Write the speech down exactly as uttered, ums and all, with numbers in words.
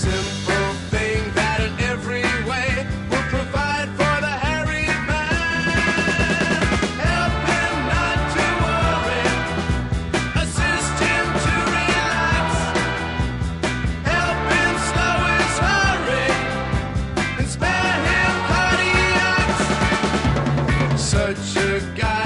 simple thing that in every way will provide for the harried man. Help him not to worry, assist him to relax, help him slow his hurry, and spare him cardiacs. Such a guy